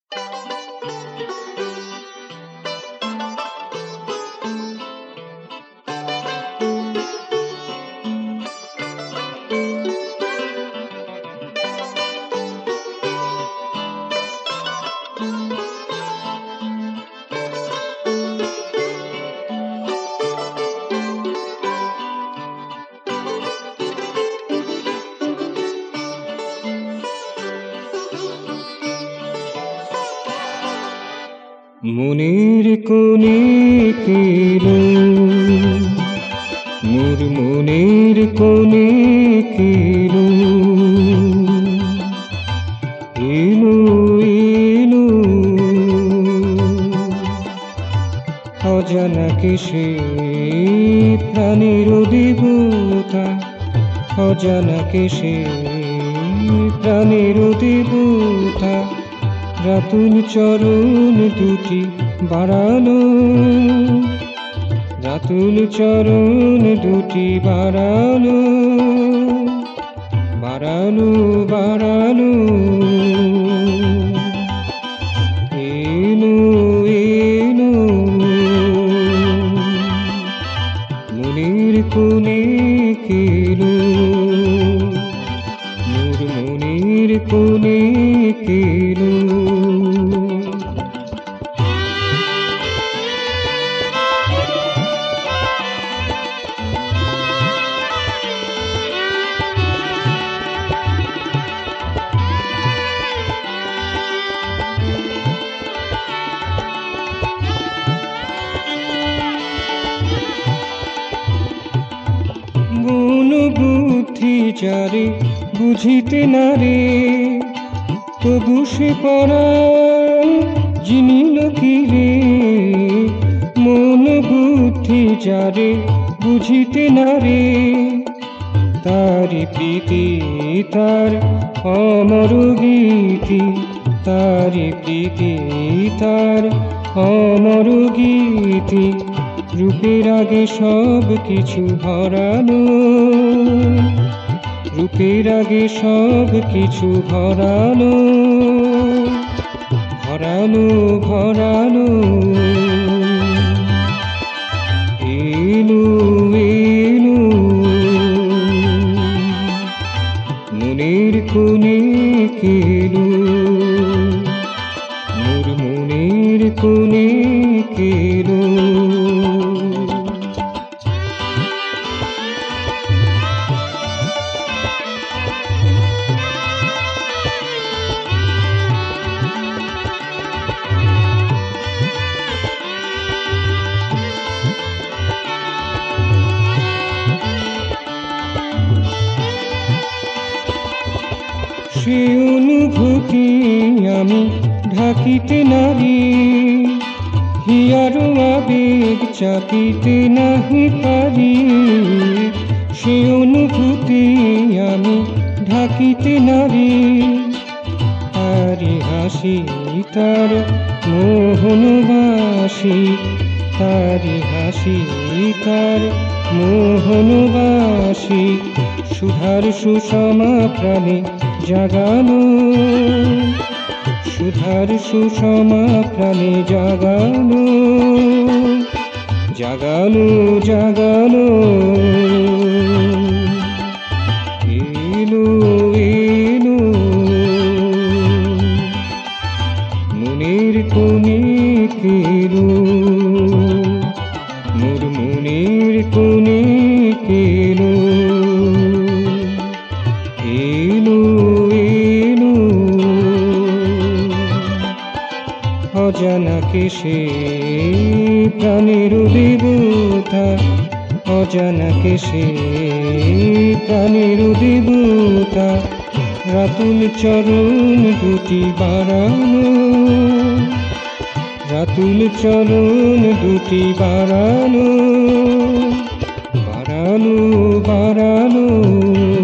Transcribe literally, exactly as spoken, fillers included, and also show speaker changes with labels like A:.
A: মনের কোণে কেলো মোর মনের কোণে কেলো এলো এলো অজানা কেশে প্রাণের দেবতা অজানা কেশে প্রাণের দেবতা রাতুল চরণ দুটি বাড়ালো রাতুল চরণ দুটি বাড়ালো বাড়ালো বাড়ালো এলো এলো মনের কোণে কেলো মোর মনের কোণে কেলো বুদ্ধি যারে বুঝিতে না রে তবু সে পরাণ জিনিল কি রে মন বুদ্ধি যারে বুঝিতে না রে তারি প্রীতি তার অমর গীতি তারি প্রীতি তার অমর গীতি রূপের আগে সব কিছু হারানো রূপের আগে সব কিছু হারানো হারানো হারানো এলো এলো মনের কোণে কেলো মোর মনের কোণে কেলো সে অনুভূতি আমি ঢাকিতে নারি হিয়ার আবেগ চাপিতে নাহি পারি সে অনুভূতি আমি ঢাকিতে নারি তারি হাসি তার মোহনবাসী তারি হাসি তার মোহনবাসী সুধার সুষমা প্রাণে জাগানো সুধার সুষমা প্রাণে জাগানো জাগানো জাগানো এলো এলো মনের কোণে কেলো মোর মনের কোণে কেলো এলো এলো অজানা কেশে প্রাণের দেবতা অজানা কেশে প্রাণের দেবতা রাতুল চরণ দুটি বাড়ানো রাতুল চরণ দুটি বাড়ানো বাড়ানো বাড়ানো